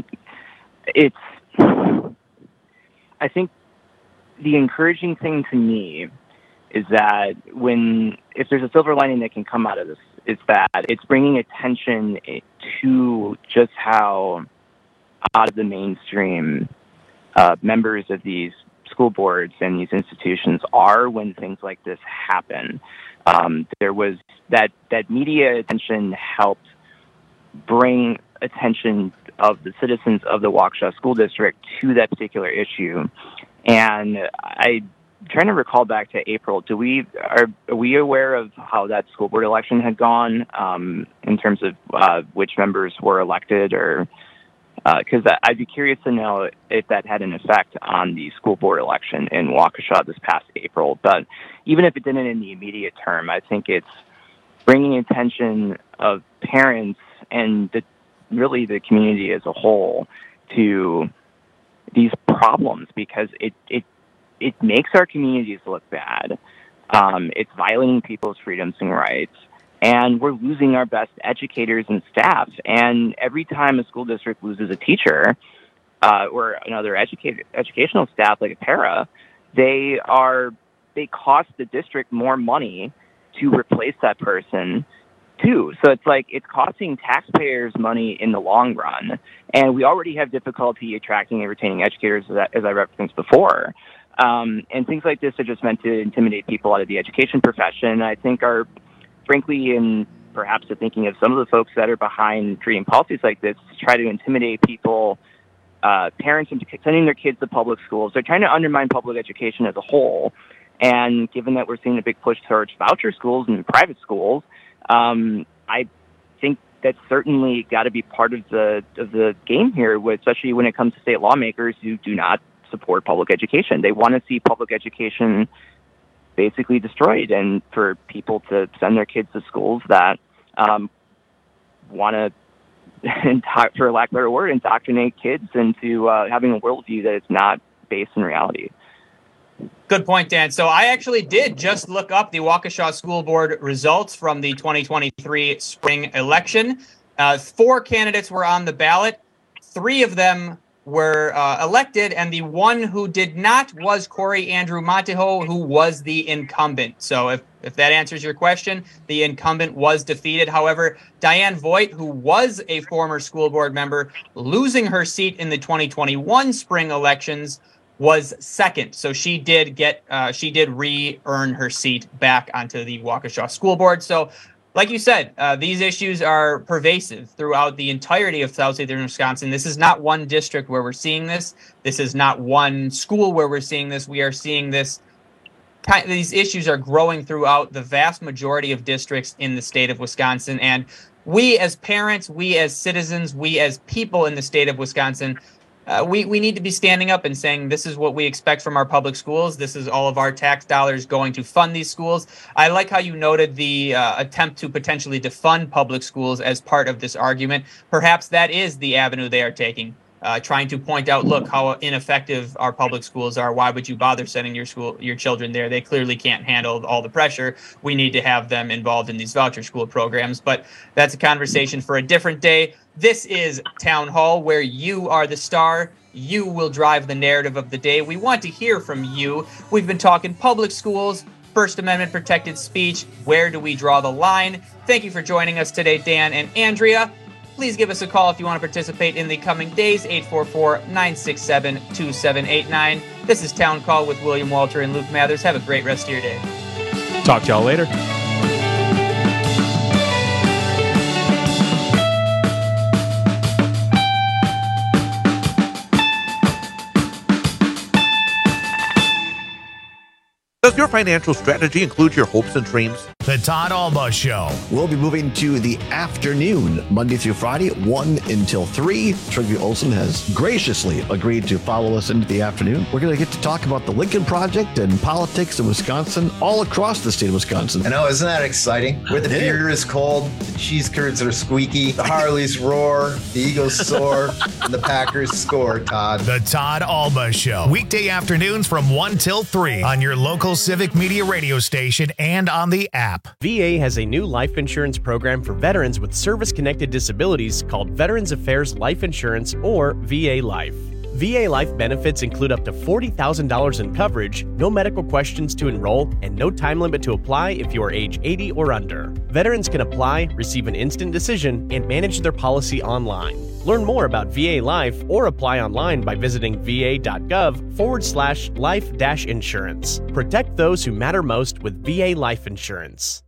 I think the encouraging thing to me is that if there's a silver lining that can come out of this, is that it's bringing attention to just how out of the mainstream members of these school boards and these institutions are when things like this happen. There was that media attention helped bring attention of the citizens of the Waukesha School District to that particular issue. And I'm trying to recall back to April. Are we aware of how that school board election had gone in terms of which members were elected, or because I'd be curious to know if that had an effect on the school board election in Waukesha this past April. But even if it didn't in the immediate term, I think it's bringing attention of parents and really the community as a whole to these problems, because it makes our communities look bad. It's violating people's freedoms and rights. And we're losing our best educators and staff. And every time a school district loses a teacher or another educational staff, like a para, they cost the district more money to replace that person too. So it's costing taxpayers money in the long run. And we already have difficulty attracting and retaining educators, as I referenced before. And things like this are just meant to intimidate people out of the education profession. I think are, frankly, in perhaps the thinking of some of the folks that are behind creating policies like this, to try to intimidate people, parents, into sending their kids to public schools. They're trying to undermine public education as a whole. And given that we're seeing a big push towards voucher schools and private schools, I think that's certainly got to be part of the game here, especially when it comes to state lawmakers who do not support public education. They want to see public education basically destroyed, and for people to send their kids to schools that want to, for lack of a better word, indoctrinate kids into having a worldview that is not based in reality. Good point, Dan. So I actually did just look up the Waukesha School Board results from the 2023 spring election. 4 candidates were on the ballot. 3 of them were elected, and the one who did not was Corey Andrew Montejo, who was the incumbent. So if that answers your question, the incumbent was defeated. However, Diane Voigt, who was a former school board member, losing her seat in the 2021 spring elections, was second. So she did re-earn her seat back onto the Waukesha School Board. So like you said, these issues are pervasive throughout the entirety of southeastern Wisconsin. This is not one district where we're seeing this. This is not one school where we're seeing this. We are seeing this. These issues are growing throughout the vast majority of districts in the state of Wisconsin. And we as parents, we as citizens, we as people in the state of Wisconsin, we need to be standing up and saying, this is what we expect from our public schools. This is all of our tax dollars going to fund these schools. I like how you noted the attempt to potentially defund public schools as part of this argument. Perhaps that is the avenue they are taking, trying to point out, look, how ineffective our public schools are. Why would you bother sending your children there? They clearly can't handle all the pressure. We need to have them involved in these voucher school programs. But that's a conversation for a different day. This is Town Hall, where you are the star. You will drive the narrative of the day. We want to hear from you. We've been talking public schools, First Amendment protected speech. Where do we draw the line? Thank you for joining us today, Dan and Andrea. Please give us a call if you want to participate in the coming days, 844-967-2789. This is Town Call with William Walter and Luke Mathers. Have a great rest of your day. Talk to y'all later. Does your financial strategy include your hopes and dreams? The Todd Alba Show. We'll be moving to the afternoon, Monday through Friday, 1 until 3. Trygve Olsen has graciously agreed to follow us into the afternoon. We're going to get to talk about the Lincoln Project and politics in Wisconsin, all across the state of Wisconsin. I know, isn't that exciting? Where the beer is cold, the cheese curds are squeaky, the Harleys roar, the Eagles soar, and the Packers score, Todd. The Todd Alba Show. Weekday afternoons from 1 till 3 on your local Civic Media radio station and on the app. app. VA has a new life insurance program for veterans with service-connected disabilities called Veterans Affairs Life Insurance, or VA Life. VA Life benefits include up to $40,000 in coverage, no medical questions to enroll, and no time limit to apply if you are age 80 or under. Veterans can apply, receive an instant decision, and manage their policy online. Learn more about VA Life or apply online by visiting va.gov/life-insurance. Protect those who matter most with VA Life Insurance.